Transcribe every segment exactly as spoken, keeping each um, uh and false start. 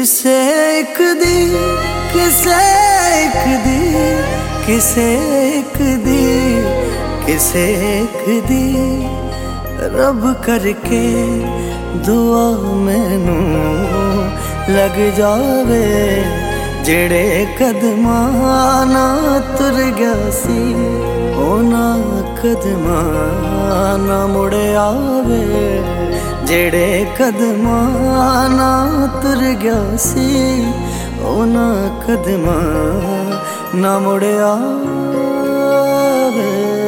किसे एक दी किसे एक दी किसे एक दी किसे एक दी रब करके दुआ मैनू लग जावे जेड़े कदमां नाल तुर गया सी उन्हां कदमां ना मुड़ आवे जेड़े कदमां नाल तुर गया सी उन्हां कदमां ना मुड़ आवे।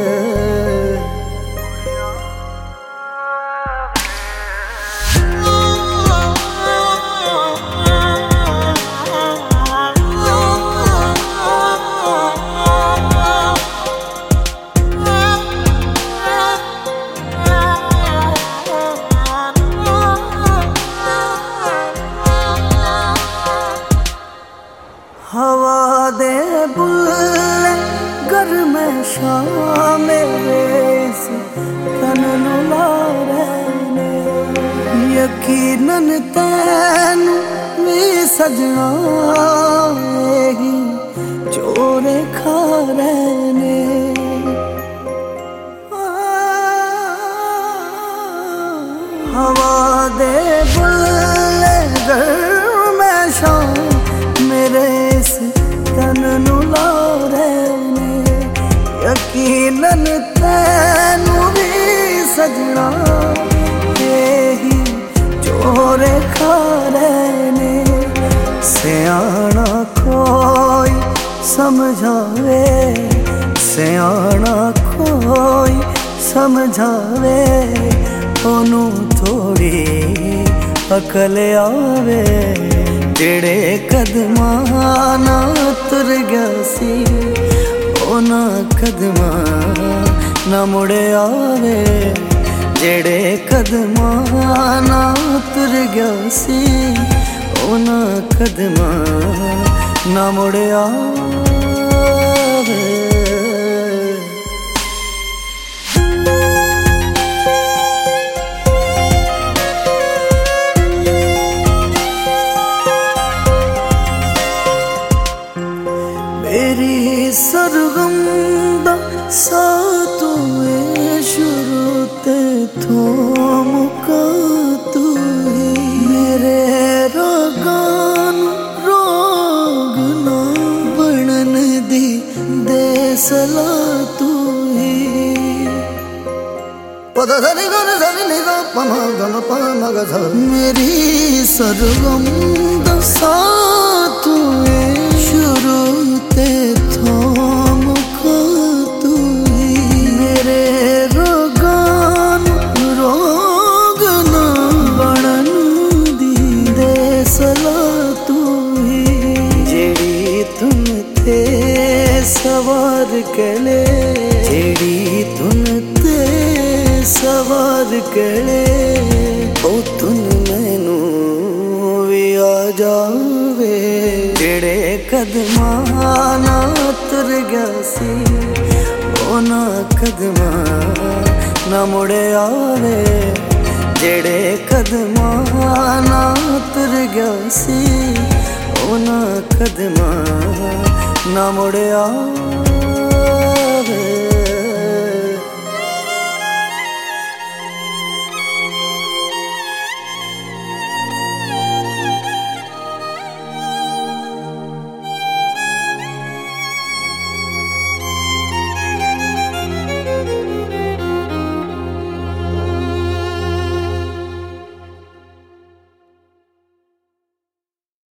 हवा दे बुल्ले गर्म शाम मेरे तन नू ला रहे यकीनन तैनू भी सजना ही चोरे खा रहे हवा दे बुल्ले गर्म शाम मेरे तन नू ला रहे यकीनन तैनू भी सजना यही चोरे खा रहे सियाना कोई समझावे सियाना कोई समझावे ओनू थोड़ी अकल आवे जेड़े कदमां नाल तुर गया सी उन्हां कदमां ना मुड़ आवे जेड़े कदमां नाल तुर गया सी उन्हां कदमां ना मुड़ आवे। मेरी सरगम दा साथ हुए शुरू ते थो मुका तू ही मेरे रागां रोग ना बनन दी दे सला तू ही पदा धनी गन धनी निगा पमा गन पमा ग मेरी सरगम दा साथ हुए शुरू ते थो मुका तू ही मेरे रोगां रोग ना बनन दी दे सला तू ही जेड़ी तुम थे सवार कले जेड़ी तुम ते सवार कले ओ तुम मैनू भी आ जावे जेड़े कदमां नाल तुर गया सी उन्हां कदमां ना मुड़ आवे जेड़े कदमां नाल तुर गया सी उन्हां कदमां ना मुड़ आवे।